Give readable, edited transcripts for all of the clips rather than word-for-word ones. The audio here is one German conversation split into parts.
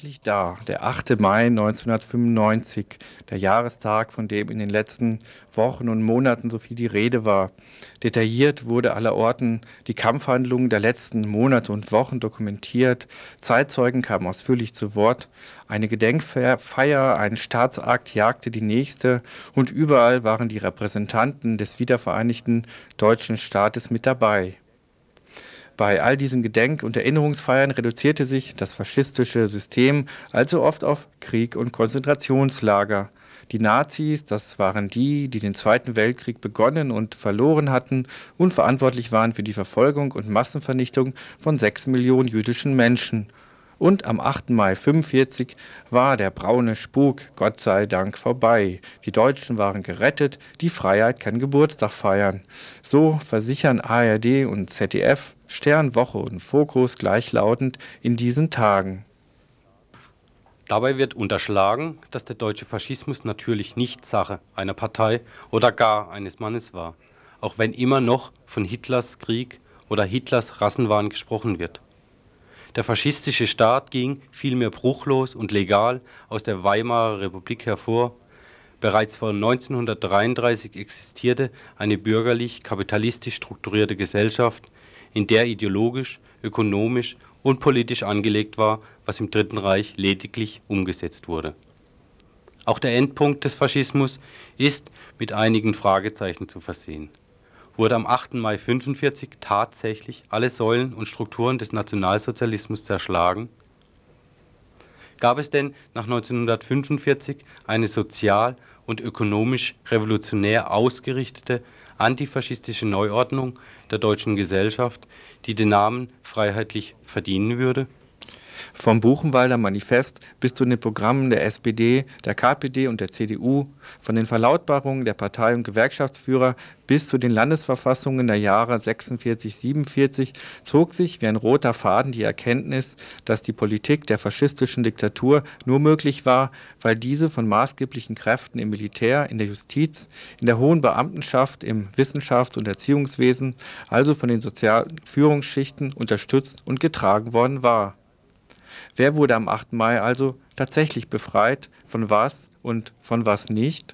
Endlich da, der 8. Mai 1995, der Jahrestag, von dem in den letzten Wochen und Monaten so viel die Rede war. Detailliert wurde allerorten die Kampfhandlungen der letzten Monate und Wochen dokumentiert. Zeitzeugen kamen ausführlich zu Wort. Eine Gedenkfeier, ein Staatsakt jagte die nächste und überall waren die Repräsentanten des wiedervereinigten deutschen Staates mit dabei. Bei all diesen Gedenk- und Erinnerungsfeiern reduzierte sich das faschistische System also oft auf Krieg und Konzentrationslager. Die Nazis, das waren die, die den Zweiten Weltkrieg begonnen und verloren hatten und verantwortlich waren für die Verfolgung und Massenvernichtung von 6 Millionen jüdischen Menschen. Und am 8. Mai 1945 war der braune Spuk Gott sei Dank vorbei. Die Deutschen waren gerettet, die Freiheit kann Geburtstag feiern. So versichern ARD und ZDF, Stern, Woche und Fokus gleichlautend in diesen Tagen. Dabei wird unterschlagen, dass der deutsche Faschismus natürlich nicht Sache einer Partei oder gar eines Mannes war, auch wenn immer noch von Hitlers Krieg oder Hitlers Rassenwahn gesprochen wird. Der faschistische Staat ging vielmehr bruchlos und legal aus der Weimarer Republik hervor. Bereits vor 1933 existierte eine bürgerlich-kapitalistisch strukturierte Gesellschaft, in der ideologisch, ökonomisch und politisch angelegt war, was im Dritten Reich lediglich umgesetzt wurde. Auch der Endpunkt des Faschismus ist mit einigen Fragezeichen zu versehen. Wurde am 8. Mai 1945 tatsächlich alle Säulen und Strukturen des Nationalsozialismus zerschlagen? Gab es denn nach 1945 eine sozial und ökonomisch revolutionär ausgerichtete antifaschistische Neuordnung der deutschen Gesellschaft, die den Namen freiheitlich verdienen würde? Vom Buchenwalder Manifest bis zu den Programmen der SPD, der KPD und der CDU, von den Verlautbarungen der Partei- und Gewerkschaftsführer bis zu den Landesverfassungen der Jahre 46, 47 zog sich wie ein roter Faden die Erkenntnis, dass die Politik der faschistischen Diktatur nur möglich war, weil diese von maßgeblichen Kräften im Militär, in der Justiz, in der hohen Beamtenschaft, im Wissenschafts- und Erziehungswesen, also von den sozialen Führungsschichten unterstützt und getragen worden war. Wer wurde am 8. Mai also tatsächlich befreit, von was und von was nicht?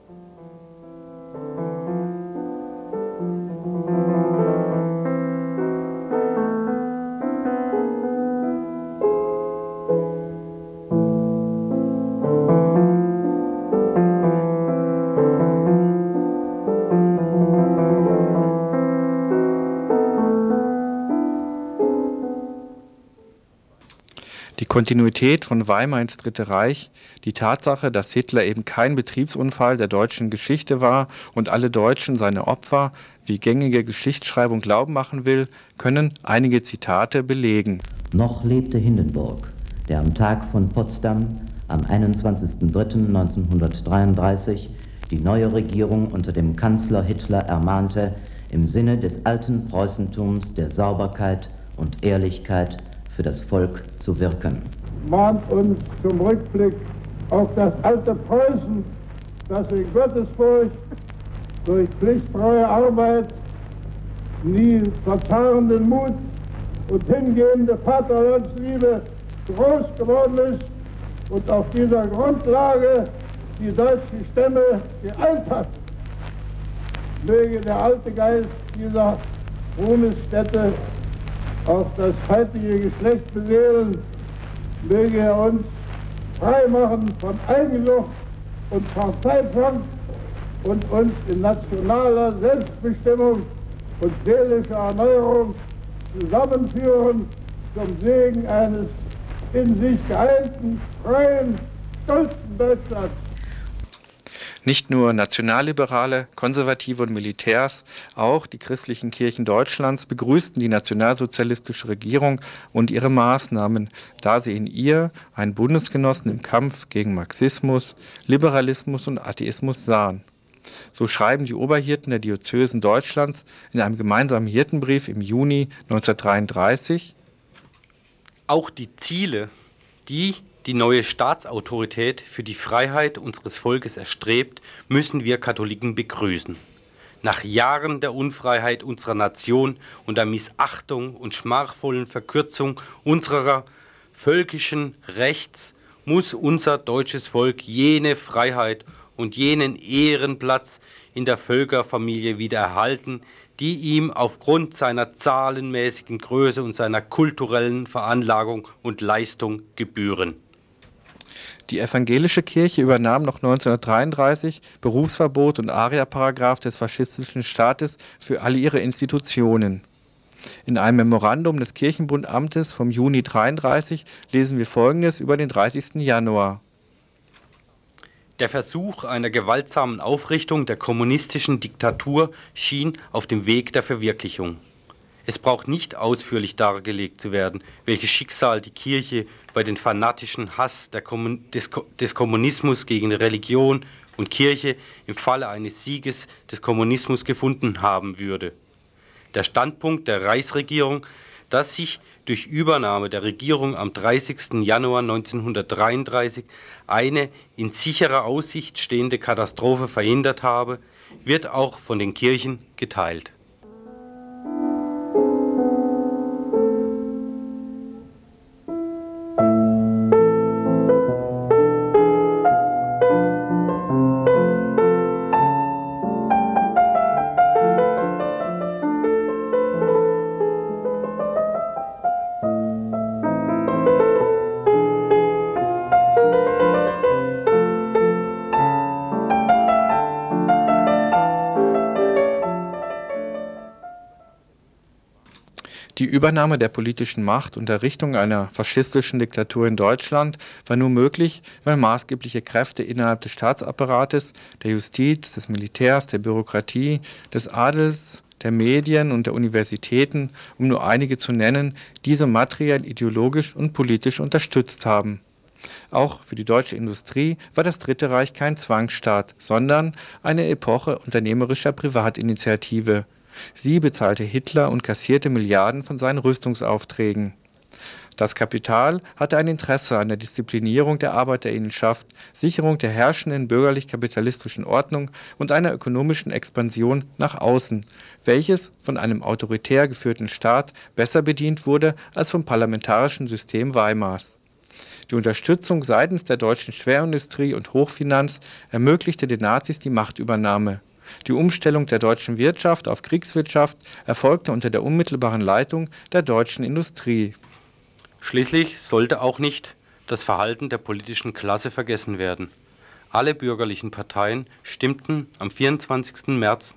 Die Kontinuität von Weimar ins Dritte Reich, die Tatsache, dass Hitler eben kein Betriebsunfall der deutschen Geschichte war und alle Deutschen seine Opfer, wie gängige Geschichtsschreibung glauben machen will, können einige Zitate belegen. Noch lebte Hindenburg, der am Tag von Potsdam am 21.03.1933 die neue Regierung unter dem Kanzler Hitler ermahnte, im Sinne des alten Preußentums der Sauberkeit und Ehrlichkeit für das Volk zu wirken. Mahnt uns zum Rückblick auf das alte Preußen, das in Gottesfurcht durch pflichtfreie Arbeit, nie verzahrenden Mut und hingehende Vaterlandsliebe groß geworden ist und auf dieser Grundlage die deutschen Stämme geeint hat. Möge der alte Geist dieser Ruhmesstätte auch das heutige Geschlecht beseelen, möge er uns frei machen von Eigensucht und Parteizwang und uns in nationaler Selbstbestimmung und seelischer Erneuerung zusammenführen zum Segen eines in sich geeinten, freien, stolzen Deutschlands. Nicht nur Nationalliberale, Konservative und Militärs, auch die christlichen Kirchen Deutschlands begrüßten die nationalsozialistische Regierung und ihre Maßnahmen, da sie in ihr einen Bundesgenossen im Kampf gegen Marxismus, Liberalismus und Atheismus sahen. So schreiben die Oberhirten der Diözesen Deutschlands in einem gemeinsamen Hirtenbrief im Juni 1933: Auch die Ziele, die die neue Staatsautorität für die Freiheit unseres Volkes erstrebt, müssen wir Katholiken begrüßen. Nach Jahren der Unfreiheit unserer Nation und der Missachtung und schmachvollen Verkürzung unserer völkischen Rechts muss unser deutsches Volk jene Freiheit und jenen Ehrenplatz in der Völkerfamilie wieder erhalten, die ihm aufgrund seiner zahlenmäßigen Größe und seiner kulturellen Veranlagung und Leistung gebühren. Die evangelische Kirche übernahm noch 1933 Berufsverbot und Aria-Paragraph des faschistischen Staates für alle ihre Institutionen. In einem Memorandum des Kirchenbundamtes vom Juni 1933 lesen wir Folgendes über den 30. Januar. Der Versuch einer gewaltsamen Aufrichtung der kommunistischen Diktatur schien auf dem Weg der Verwirklichung. Es braucht nicht ausführlich dargelegt zu werden, welches Schicksal die Kirche bei den fanatischen Hass des Kommunismus gegen Religion und Kirche im Falle eines Sieges des Kommunismus gefunden haben würde. Der Standpunkt der Reichsregierung, dass sich durch Übernahme der Regierung am 30. Januar 1933 eine in sicherer Aussicht stehende Katastrophe verhindert habe, wird auch von den Kirchen geteilt. Die Übernahme der politischen Macht und Errichtung einer faschistischen Diktatur in Deutschland war nur möglich, weil maßgebliche Kräfte innerhalb des Staatsapparates, der Justiz, des Militärs, der Bürokratie, des Adels, der Medien und der Universitäten, um nur einige zu nennen, diese materiell, ideologisch und politisch unterstützt haben. Auch für die deutsche Industrie war das Dritte Reich kein Zwangsstaat, sondern eine Epoche unternehmerischer Privatinitiative. Sie bezahlte Hitler und kassierte Milliarden von seinen Rüstungsaufträgen. Das Kapital hatte ein Interesse an der Disziplinierung der Arbeiterinnenschaft, Sicherung der herrschenden bürgerlich-kapitalistischen Ordnung und einer ökonomischen Expansion nach außen, welches von einem autoritär geführten Staat besser bedient wurde als vom parlamentarischen System Weimars. Die Unterstützung seitens der deutschen Schwerindustrie und Hochfinanz ermöglichte den Nazis die Machtübernahme. Die Umstellung der deutschen Wirtschaft auf Kriegswirtschaft erfolgte unter der unmittelbaren Leitung der deutschen Industrie. Schließlich sollte auch nicht das Verhalten der politischen Klasse vergessen werden. Alle bürgerlichen Parteien stimmten am 24. März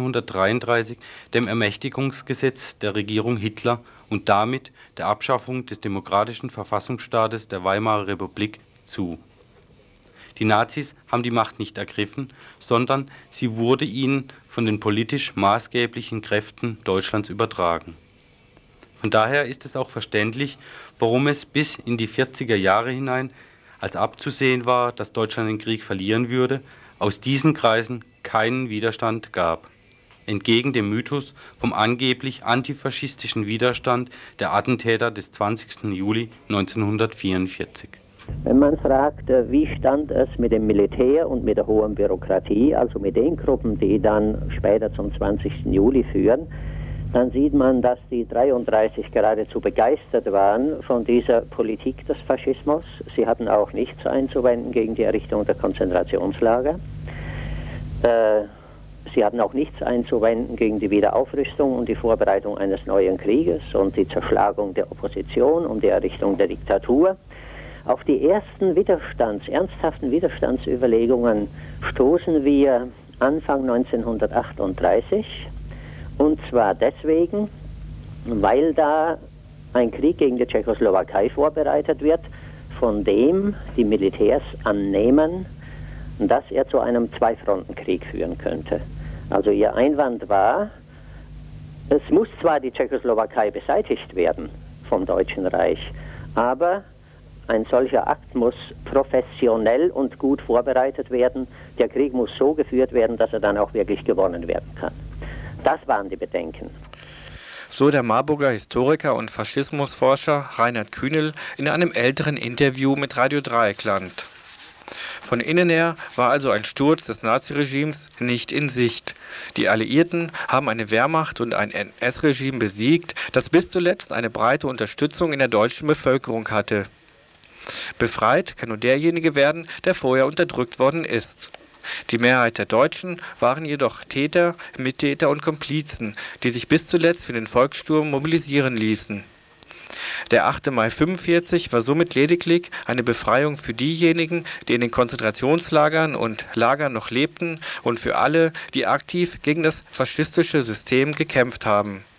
1933 dem Ermächtigungsgesetz der Regierung Hitler und damit der Abschaffung des demokratischen Verfassungsstaates der Weimarer Republik zu. Die Nazis haben die Macht nicht ergriffen, sondern sie wurde ihnen von den politisch maßgeblichen Kräften Deutschlands übertragen. Von daher ist es auch verständlich, warum es bis in die 40er Jahre hinein, als abzusehen war, dass Deutschland den Krieg verlieren würde, aus diesen Kreisen keinen Widerstand gab. Entgegen dem Mythos vom angeblich antifaschistischen Widerstand der Attentäter des 20. Juli 1944. Wenn man fragt, wie stand es mit dem Militär und mit der hohen Bürokratie, also mit den Gruppen, die dann später zum 20. Juli führen, dann sieht man, dass die 33 geradezu begeistert waren von dieser Politik des Faschismus. Sie hatten auch nichts einzuwenden gegen die Errichtung der Konzentrationslager. Sie hatten auch nichts einzuwenden gegen die Wiederaufrüstung und die Vorbereitung eines neuen Krieges und die Zerschlagung der Opposition und die Errichtung der Diktatur. Auf die ersten ernsthaften Widerstandsüberlegungen stoßen wir Anfang 1938. Und zwar deswegen, weil da ein Krieg gegen die Tschechoslowakei vorbereitet wird, von dem die Militärs annehmen, dass er zu einem Zweifrontenkrieg führen könnte. Also ihr Einwand war, es muss zwar die Tschechoslowakei beseitigt werden vom Deutschen Reich, aber ein solcher Akt muss professionell und gut vorbereitet werden. Der Krieg muss so geführt werden, dass er dann auch wirklich gewonnen werden kann. Das waren die Bedenken. So der Marburger Historiker und Faschismusforscher Reinhard Kühnel in einem älteren Interview mit Radio Dreieckland. Von innen her war also ein Sturz des Naziregimes nicht in Sicht. Die Alliierten haben eine Wehrmacht und ein NS-Regime besiegt, das bis zuletzt eine breite Unterstützung in der deutschen Bevölkerung hatte. Befreit kann nur derjenige werden, der vorher unterdrückt worden ist. Die Mehrheit der Deutschen waren jedoch Täter, Mittäter und Komplizen, die sich bis zuletzt für den Volkssturm mobilisieren ließen. Der 8. Mai 1945 war somit lediglich eine Befreiung für diejenigen, die in den Konzentrationslagern und Lagern noch lebten, und für alle, die aktiv gegen das faschistische System gekämpft haben.